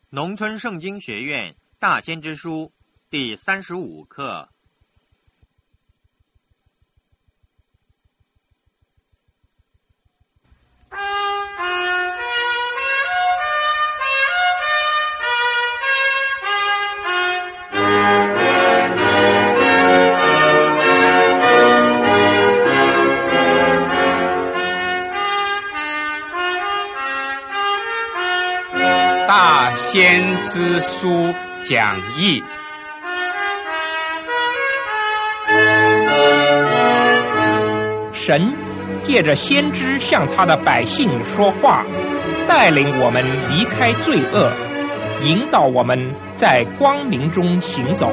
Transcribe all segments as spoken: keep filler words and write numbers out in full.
农村圣经学院大先知书第三十五课。 大先知书讲义。 神借着先知向他的百姓说话，带领我们离开罪恶，引导我们在光明中行走。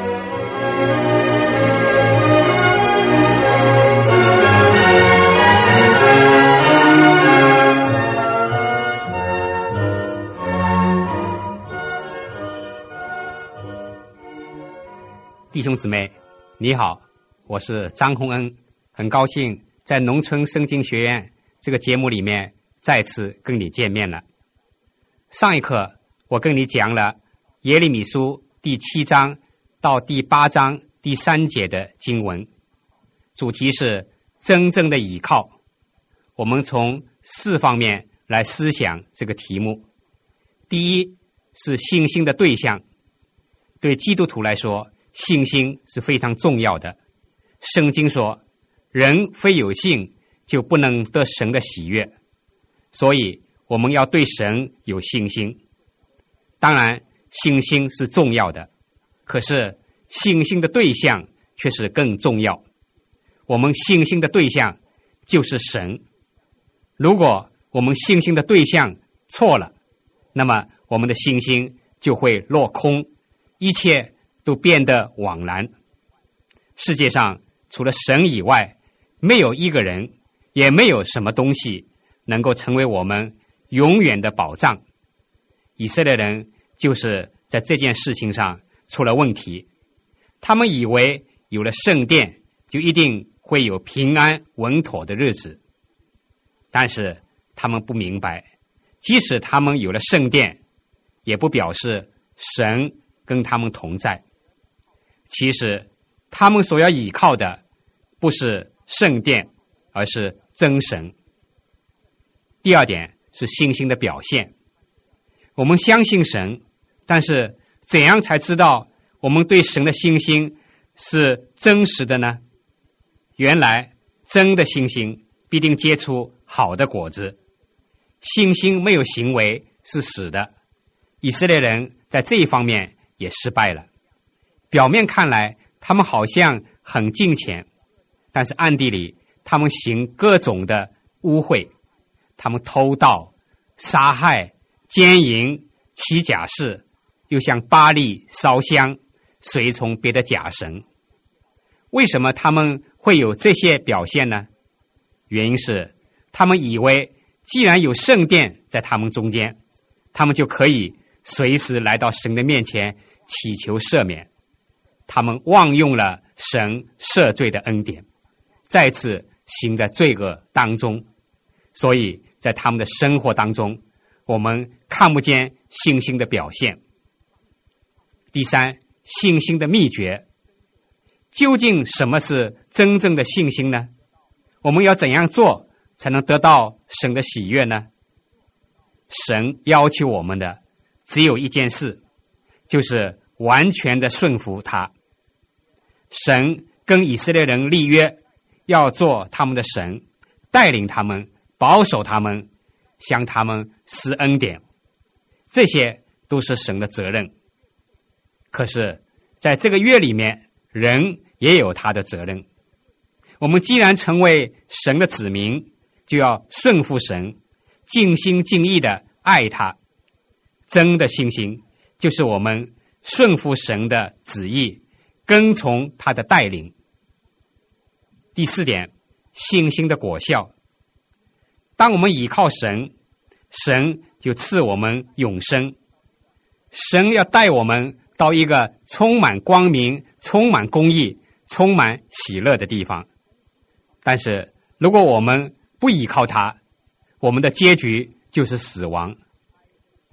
弟兄姊妹，你好，我是张洪恩，很高兴在农村圣经学院这个节目里面再次跟你见面了。上一课我跟你讲了耶利米书第七章到第八章第三节的经文，主题是真正的倚靠。我们从四方面来思想这个题目。第一是信心的对象，对基督徒来说信心是非常重要的。圣经说，人非有信就不能得神的喜悦，所以我们要对神有信心。当然信心是重要的，可是信心的对象却是更重要。我们信心的对象就是神，如果我们信心的对象错了，那么我们的信心就会落空，一切都变得枉然。世界上除了神以外，没有一个人，也没有什么东西能够成为我们永远的保障。以色列人就是在这件事情上出了问题，他们以为有了圣殿就一定会有平安稳妥的日子，但是他们不明白，即使他们有了圣殿，也不表示神跟他们同在。其实他们所要倚靠的不是圣殿，而是真神。第二点是信心的表现。我们相信神，但是怎样才知道我们对神的信心是真实的呢？原来真的信心必定结出好的果子，信心没有行为是死的。以色列人在这一方面也失败了。表面看来他们好像很敬虔，但是暗地里他们行各种的污秽，他们偷盗、杀害、奸淫、起假誓，又向巴力烧香，随从别的假神。为什么他们会有这些表现呢？原因是他们以为既然有圣殿在他们中间，他们就可以随时来到神的面前祈求赦免。他们忘用了神赦罪的恩典，再次行在罪恶当中，所以在他们的生活当中，我们看不见信心的表现。第三，信心的秘诀。究竟什么是真正的信心呢？我们要怎样做才能得到神的喜悦呢？神要求我们的只有一件事，就是完全的顺服他。神跟以色列人立约，要做他们的神，带领他们，保守他们，向他们施恩典，这些都是神的责任。可是在这个约里面，人也有他的责任。我们既然成为神的子民，就要顺服神，尽心尽意的爱他。真的信心就是我们顺服神的旨意，跟从他的带领。第四点，信心的果效。当我们倚靠神，神就赐我们永生。神要带我们到一个充满光明、充满公义、充满喜乐的地方。但是如果我们不倚靠他，我们的结局就是死亡。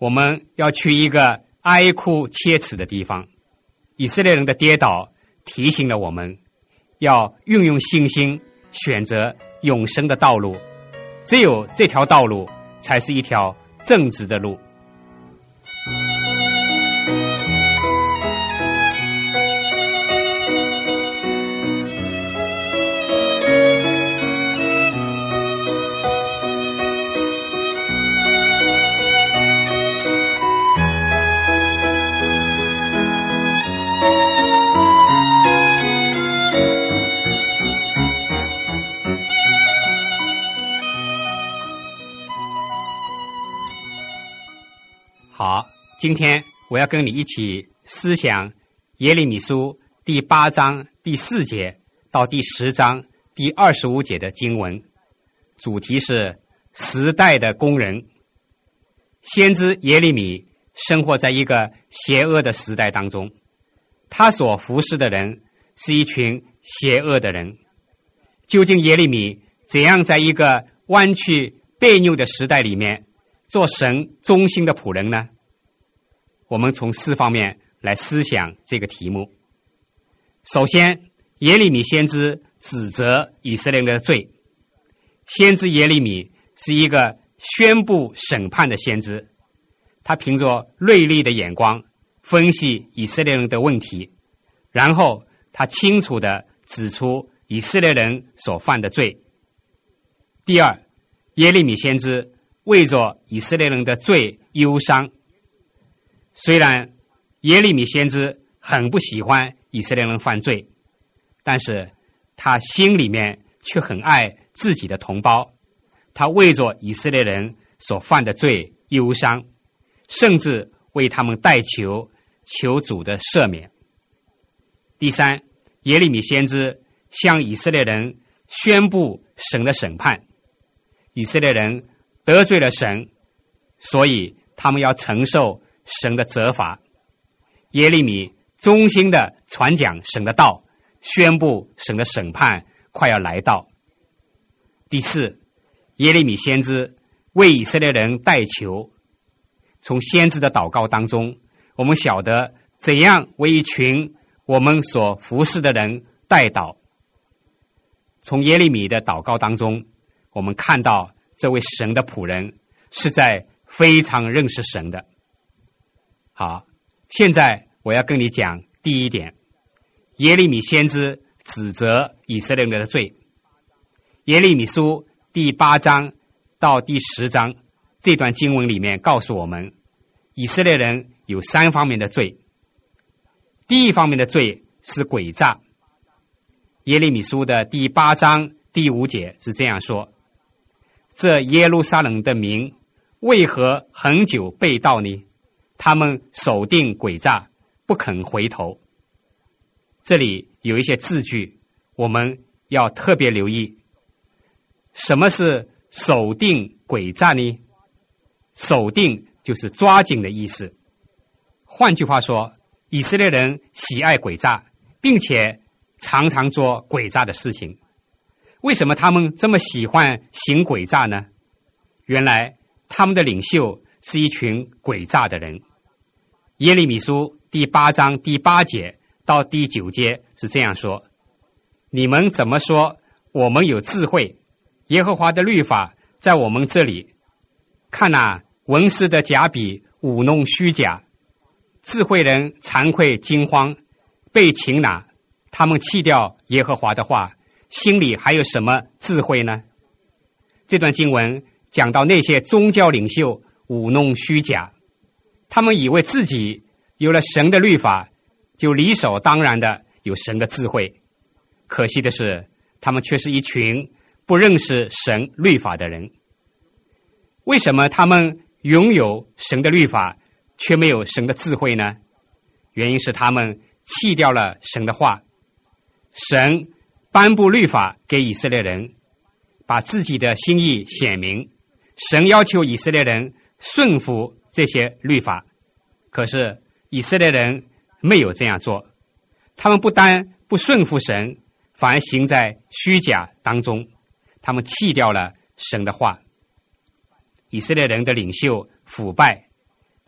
我们要去一个哀哭切齿的地方。以色列人的跌倒提醒了我们要运用信心，选择永生的道路，只有这条道路才是一条正直的路。好，今天我要跟你一起思想耶利米书第八章第四节到第十章第二十五节的经文，主题是时代的工人。先知耶利米生活在一个邪恶的时代当中，他所服侍的人是一群邪恶的人。究竟耶利米怎样在一个弯曲悖扭的时代里面做神忠心的仆人呢？我们从四方面来思想这个题目。首先，耶利米先知指责以色列人的罪。先知耶利米是一个宣布审判的先知，他凭着锐利的眼光分析以色列人的问题，然后他清楚地指出以色列人所犯的罪。第二，耶利米先知为着以色列人的罪忧伤。虽然耶利米先知很不喜欢以色列人犯罪，但是他心里面却很爱自己的同胞，他为着以色列人所犯的罪忧伤，甚至为他们代求，求主的赦免。第三，耶利米先知向以色列人宣布神的审判。以色列人得罪了神，所以他们要承受神的责罚。耶利米忠心的传讲神的道，宣布神的审判快要来到。第四，耶利米先知为以色列人代求。从先知的祷告当中，我们晓得怎样为一群我们所服侍的人代祷。从耶利米的祷告当中，我们看到这位神的仆人是在非常认识神的。好，现在我要跟你讲第一点，耶利米先知指责以色列人的罪。耶利米书第八章到第十章这段经文里面告诉我们，以色列人有三方面的罪。第一方面的罪是诡诈。耶利米书的第八章第五节是这样说：这耶路撒冷的民为何恒久背道呢？他们守定诡诈，不肯回头。这里有一些字句我们要特别留意。什么是守定诡诈呢？守定就是抓紧的意思。换句话说，以色列人喜爱诡诈，并且常常做诡诈的事情。为什么他们这么喜欢行诡诈呢？原来他们的领袖是一群诡诈的人。耶利米书第八章第八节到第九节是这样说：你们怎么说我们有智慧？耶和华的律法在我们这里。看哪，文士的假笔舞弄虚假，智慧人惭愧惊慌，被擒拿。他们弃掉耶和华的话，心里还有什么智慧呢？这段经文讲到那些宗教领袖舞弄虚假，他们以为自己有了神的律法，就理所当然的有神的智慧。可惜的是，他们却是一群不认识神律法的人。为什么他们拥有神的律法，却没有神的智慧呢？原因是他们弃掉了神的话。神颁布律法给以色列人，把自己的心意显明。神要求以色列人顺服这些律法，可是以色列人没有这样做。他们不单不顺服神，反而行在虚假当中。他们弃掉了神的话。以色列人的领袖腐败，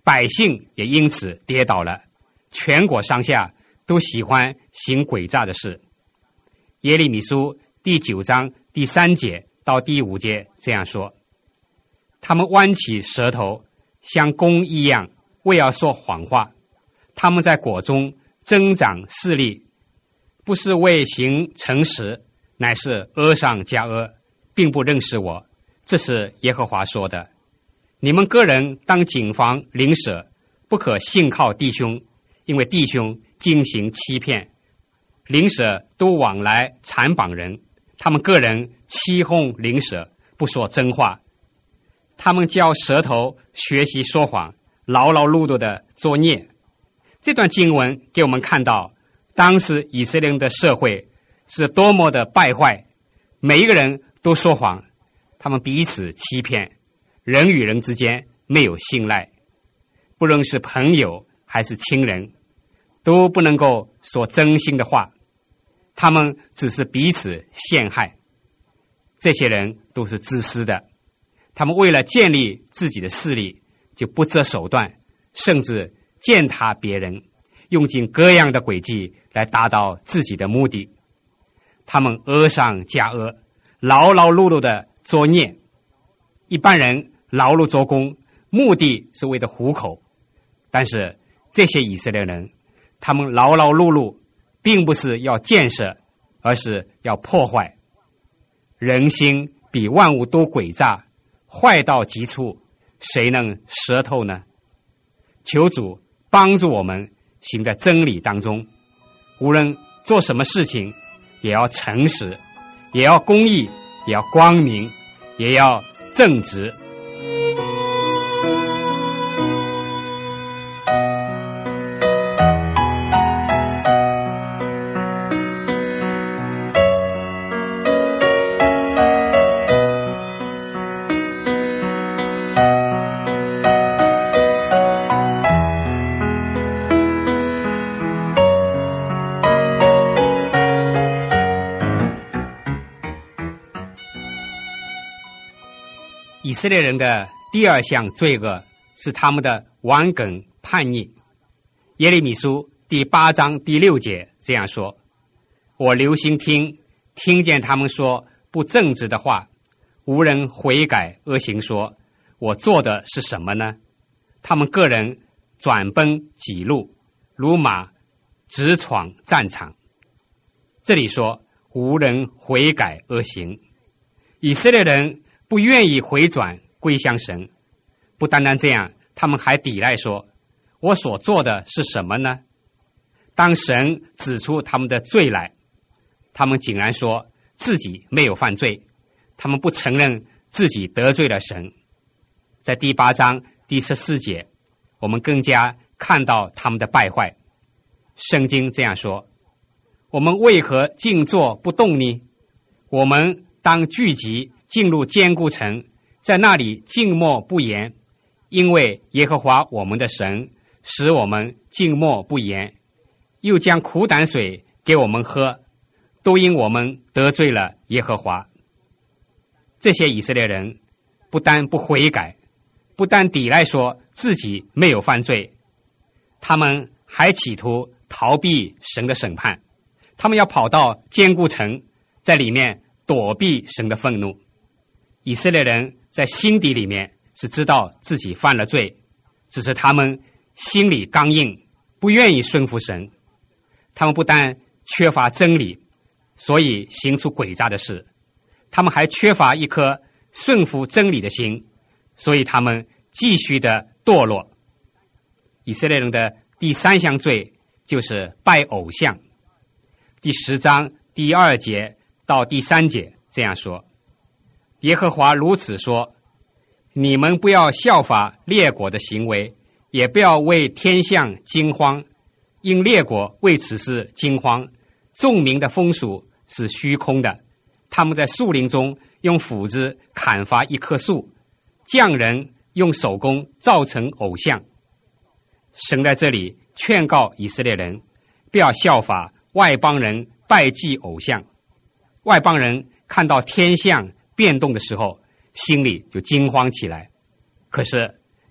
百姓也因此跌倒了，全国上下都喜欢行诡诈的事。耶利米书第九章第三节到第五节这样说：他们弯起舌头，像弓一样，为要说谎话。他们在国中增长势力，不是为行诚实，乃是恶上加恶，并不认识我。这是耶和华说的。你们个人当谨防邻舍，不可信靠弟兄，因为弟兄经行欺骗，邻舍都往来残绑人，他们个人欺哄邻舍，不说真话。他们教舌头学习说谎，劳劳碌碌的作孽。这段经文给我们看到，当时以色列人的社会是多么的败坏，每一个人都说谎，他们彼此欺骗，人与人之间没有信赖，不论是朋友还是亲人，都不能够说真心的话，他们只是彼此陷害。这些人都是自私的，他们为了建立自己的势力，就不择手段，甚至践踏别人，用尽各样的诡计来达到自己的目的。他们恶上加恶，劳劳碌碌的作孽。一般人劳碌做工，目的是为了糊口，但是这些以色列人，他们劳劳碌碌并不是要建设，而是要破坏。人心比万物都诡诈，坏到极处，谁能舌透呢？求主帮助我们行在真理当中，无论做什么事情，也要诚实，也要公义，也要光明，也要正直。以色列人的第二项罪恶是他们的顽梗叛逆。耶利米书第八章第六节这样说：我留心听，听见他们说不正直的话，无人悔改恶行，说我做的是什么呢？他们个人转奔己路，如马直闯战场。这里说无人悔改恶行，以色列人不愿意回转归向神。不单单这样，他们还抵赖说，我所做的是什么呢？当神指出他们的罪来，他们竟然说自己没有犯罪，他们不承认自己得罪了神。在第八章第十四节，我们更加看到他们的败坏。圣经这样说：我们为何静坐不动呢？我们当聚集进入坚固城，在那里静默不言，因为耶和华我们的神使我们静默不言，又将苦胆水给我们喝，都因我们得罪了耶和华。这些以色列人不但不悔改，不但抵赖说自己没有犯罪，他们还企图逃避神的审判，他们要跑到坚固城，在里面躲避神的愤怒。以色列人在心底里面是知道自己犯了罪，只是他们心里刚硬，不愿意顺服神。他们不但缺乏真理，所以行出诡诈的事，他们还缺乏一颗顺服真理的心，所以他们继续的堕落。以色列人的第三项罪就是拜偶像。第十章第二节到第三节这样说：耶和华如此说，你们不要效法列国的行为，也不要为天象惊慌，因列国为此事惊慌，众民的风俗是虚空的。他们在树林中用斧子砍伐一棵树，匠人用手工造成偶像。神在这里劝告以色列人，不要效法外邦人拜祭偶像。外邦人看到天象变动的时候，心里就惊慌起来。可是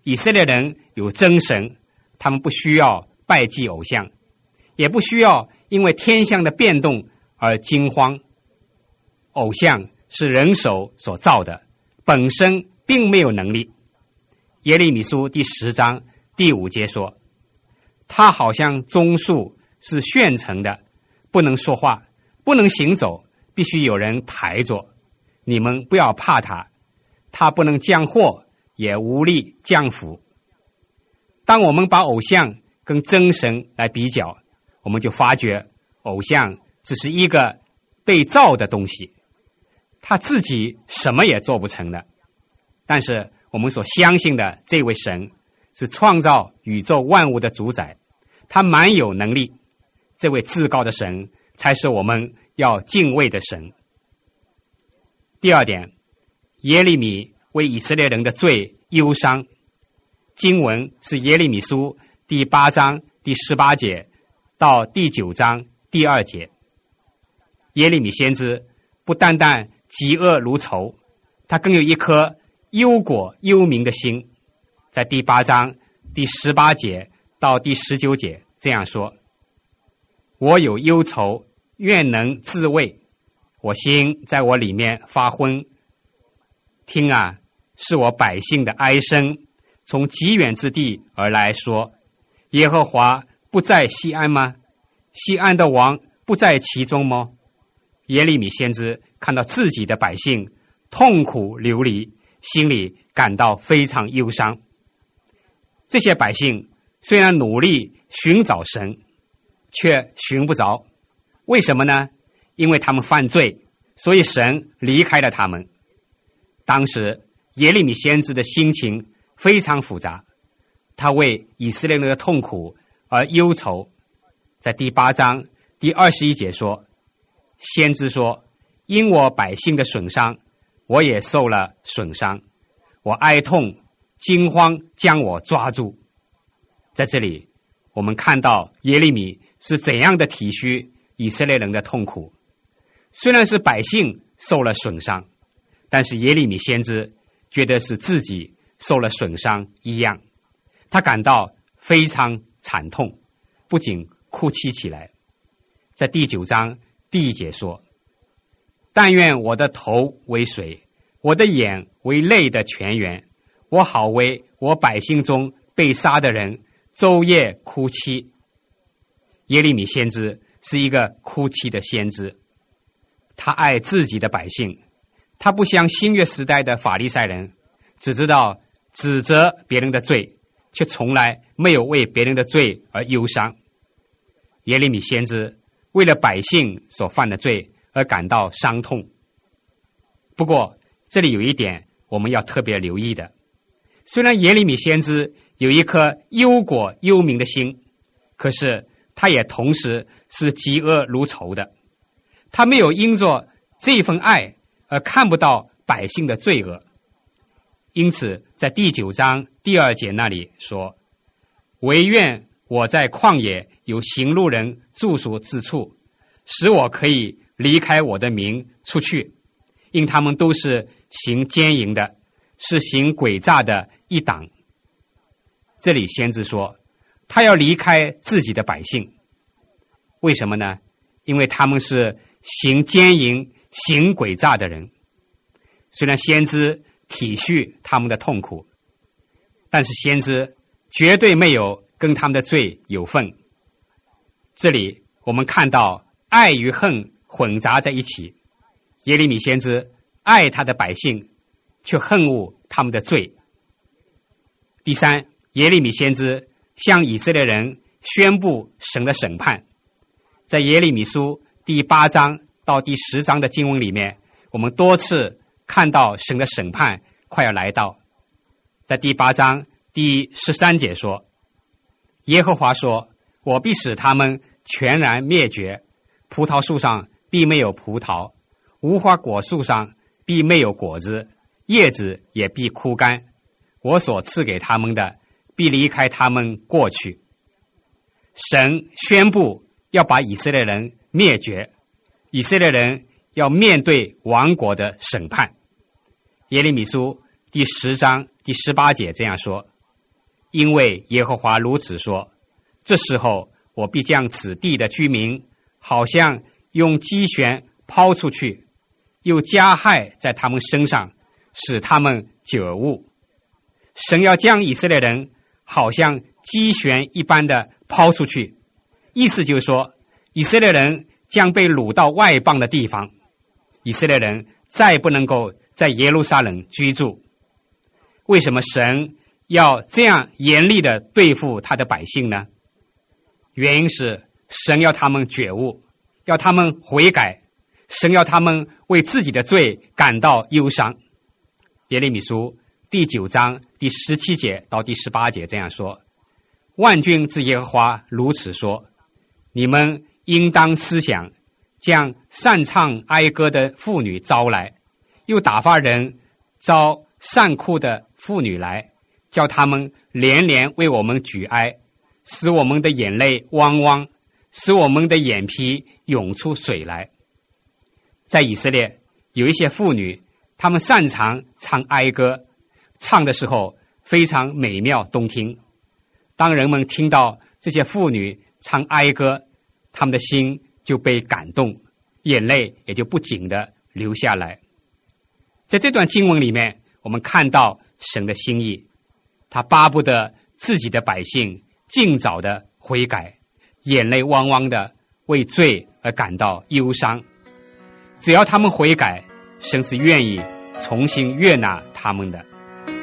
以色列人有真神，他们不需要拜祭偶像，也不需要因为天象的变动而惊慌。偶像是人手所造的，本身并没有能力。耶利米书第十章第五节说，他好像棕树是旋成的，不能说话，不能行走，必须有人抬着。你们不要怕他，他不能降祸，也无力降福。当我们把偶像跟真神来比较，我们就发觉偶像只是一个被造的东西，他自己什么也做不成的。但是我们所相信的这位神是创造宇宙万物的主宰，他蛮有能力，这位至高的神才是我们要敬畏的神。第二点，耶利米为以色列人的罪忧伤。经文是耶利米书第八章第十八节到第九章第二节。耶利米先知不单单嫉恶如仇，他更有一颗忧国忧民的心。在第八章第十八节到第十九节这样说，我有忧愁，愿能自慰，我心在我里面发昏。听啊，是我百姓的哀声，从极远之地而来，说，耶和华不在西安吗？西安的王不在其中吗？耶利米先知看到自己的百姓痛苦流离，心里感到非常忧伤。这些百姓虽然努力寻找神，却寻不着。为什么呢？因为他们犯罪，所以神离开了他们。当时耶利米先知的心情非常复杂，他为以色列人的痛苦而忧愁。在第八章第二十一节说，先知说，因我百姓的损伤，我也受了损伤，我哀痛，惊慌将我抓住。在这里我们看到耶利米是怎样的体恤以色列人的痛苦。虽然是百姓受了损伤，但是耶利米先知觉得是自己受了损伤一样，他感到非常惨痛，不仅哭泣起来。在第九章第一节说，但愿我的头为水，我的眼为泪的泉源，我好为我百姓中被杀的人昼夜哭泣。耶利米先知是一个哭泣的先知，他爱自己的百姓，他不像新约时代的法利赛人，只知道指责别人的罪，却从来没有为别人的罪而忧伤。耶利米先知为了百姓所犯的罪而感到伤痛。不过这里有一点我们要特别留意的，虽然耶利米先知有一颗忧国忧民的心，可是他也同时是嫉恶如仇的。他没有因着这份爱而看不到百姓的罪恶。因此在第九章第二节那里说，惟愿我在旷野有行路人住所之处，使我可以离开我的民出去，因他们都是行奸淫的，是行诡诈的一党。这里先知说他要离开自己的百姓，为什么呢？因为他们是行奸淫行诡诈的人。虽然先知体恤他们的痛苦，但是先知绝对没有跟他们的罪有份。这里我们看到爱与恨混杂在一起，耶利米先知爱他的百姓，却恨恶他们的罪。第三，耶利米先知向以色列人宣布神的审判。在耶利米书第八章到第十章的经文里面，我们多次看到神的审判快要来到。在第八章第十三节说，耶和华说，我必使他们全然灭绝，葡萄树上必没有葡萄，无花果树上必没有果子，叶子也必枯干，我所赐给他们的必离开他们过去。神宣布要把以色列人灭绝，以色列人要面对亡国的审判。耶利米书第十章第十八节这样说， 因为耶和华如此说，这时候我必将此地的居民好像用机旋抛出去，又加害在他们身上，使他们久悟。神要将以色列人好像机旋一般的抛出去，意思就是说，以色列人将被掳到外邦的地方，以色列人再不能够在耶路撒冷居住。为什么神要这样严厉的对付他的百姓呢？原因是神要他们觉悟，要他们悔改，神要他们为自己的罪感到忧伤。耶利米书第九章第十七节到第十八节这样说，万军之耶和华如此说，你们应当思想，将擅唱哀歌的妇女招来，又打发人招善哭的妇女来，叫他们连连为我们举哀，使我们的眼泪汪汪，使我们的眼皮涌出水来。在以色列有一些妇女，她们擅长唱哀歌，唱的时候非常美妙动听。当人们听到这些妇女唱哀歌，他们的心就被感动，眼泪也就不禁的流下来。在这段经文里面，我们看到神的心意，他巴不得自己的百姓尽早的悔改，眼泪汪汪的为罪而感到忧伤。只要他们悔改，神是愿意重新悦纳他们的。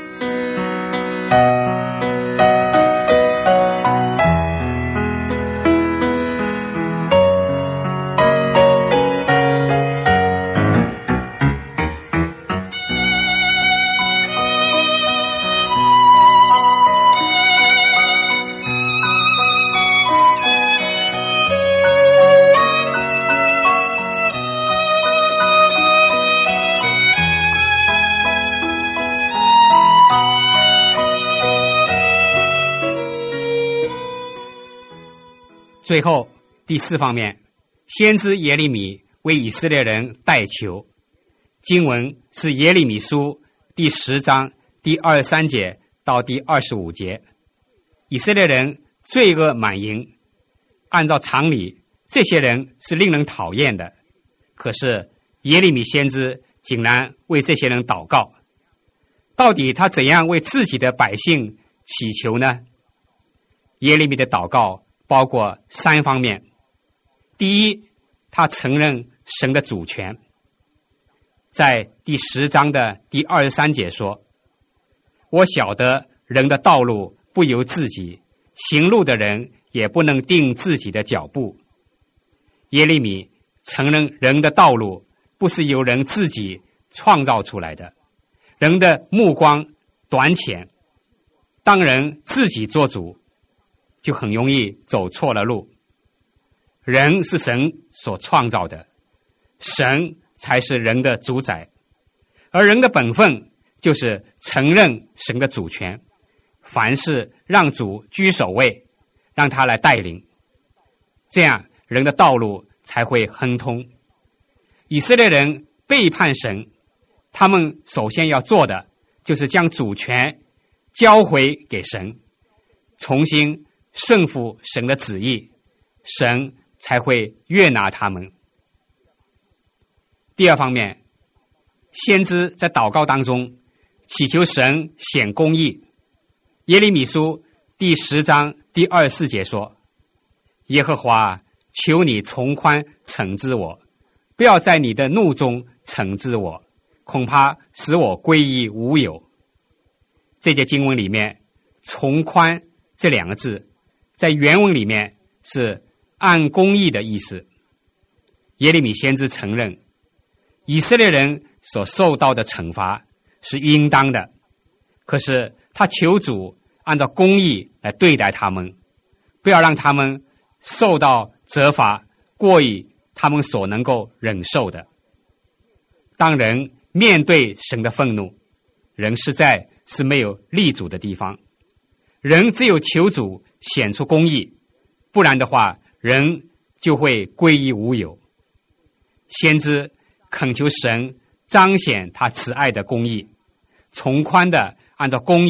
最后第四方面，先知耶利米为以色列人代求。经文是耶利米书第十章第二十三节到第二十五节。以色列人罪恶满盈，按照常理，这些人是令人讨厌的，可是耶利米先知竟然为这些人祷告。到底他怎样为自己的百姓祈求呢？耶利米的祷告包括三方面。第一，他承认神的主权。在第十章的第二十三节说，我晓得人的道路不由自己，行路的人也不能定自己的脚步。耶利米承认人的道路不是由人自己创造出来的，人的目光短浅，当人自己做主，就很容易走错了路。人是神所创造的，神才是人的主宰，而人的本分就是承认神的主权，凡事让主居首位，让他来带领，这样人的道路才会亨通。以色列人背叛神，他们首先要做的就是将主权交回给神，重新顺服神的旨意，神才会悦纳他们。第二方面，先知在祷告当中祈求神显公义。耶利米书第十章第二十四节说，耶和华，求你从宽惩治我，不要在你的怒中惩治我，恐怕使我归于无有。这节经文里面，从宽这两个字在原文里面是按公义的意思。耶利米先知承认以色列人所受到的惩罚是应当的，可是他求主按照公义来对待他们，不要让他们受到责罚过于他们所能够忍受的。当人面对神的愤怒，人实在是没有立足的地方，人只有求主显出公义，不然的话人就会归于无有。先知恳求神彰显他慈爱的公义，从宽的按照公义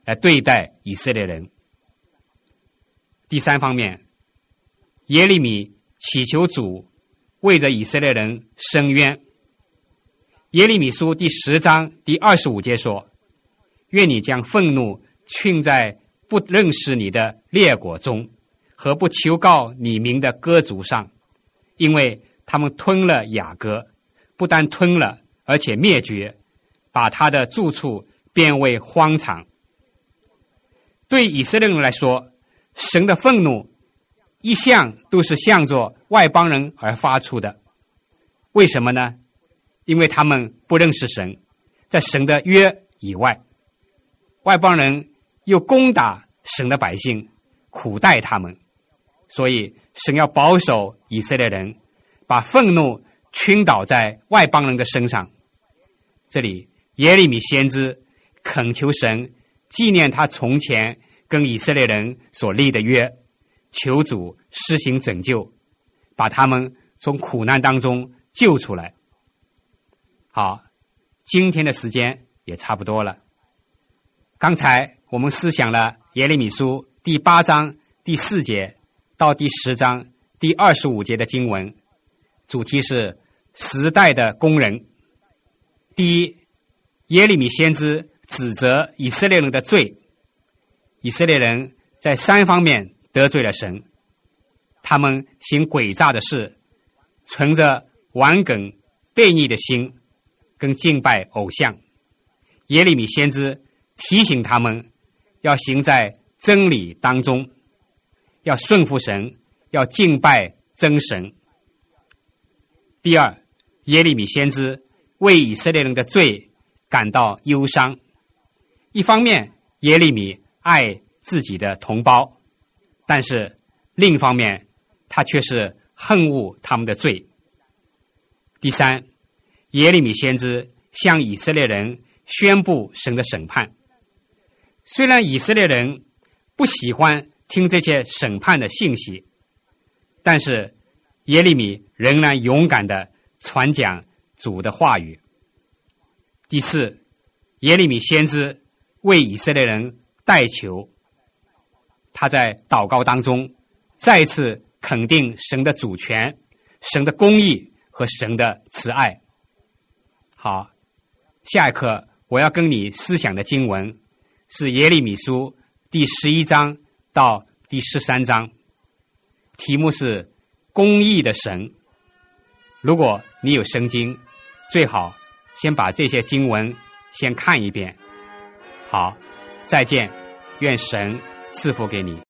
来对待以色列人。第三方面，耶利米祈求主为着以色列人伸冤。耶利米书第十章第二十五节说，愿你将愤怒倾在不认识你的列国中和不求告你名的歌族上，因为他们吞了雅各，不但吞了，而且灭绝，把他的住处变为荒场。对以色列人来说，神的愤怒一向都是向着外邦人而发出的。为什么呢？因为他们不认识神，在神的约以外，外邦人又攻打神的百姓，苦待他们，所以神要保守以色列人，把愤怒倾倒在外邦人的身上。这里耶利米先知恳求神纪念他从前跟以色列人所立的约，求主施行拯救，把他们从苦难当中救出来。好，今天的时间也差不多了。刚才我们思想了耶利米书第八章第四节到第十章第二十五节的经文，主题是时代的工人。第一，耶利米先知指责以色列人的罪，以色列人在三方面得罪了神，他们行诡诈的事，存着顽梗悖逆的心，跟敬拜偶像。耶利米先知提醒他们要行在真理当中，要顺服神，要敬拜真神。第二，耶利米先知为以色列人的罪感到忧伤。一方面，耶利米爱自己的同胞，但是另一方面，他却是恨恶他们的罪。第三，耶利米先知向以色列人宣布神的审判。虽然以色列人不喜欢听这些审判的信息，但是耶利米仍然勇敢地传讲主的话语。第四，耶利米先知为以色列人代求，他在祷告当中再次肯定神的主权、神的公义和神的慈爱。好，下一课我要跟你思想的经文是耶利米书第十一章到第十三章，题目是公义的神。如果你有圣经，最好先把这些经文先看一遍。好，再见，愿神赐福给你。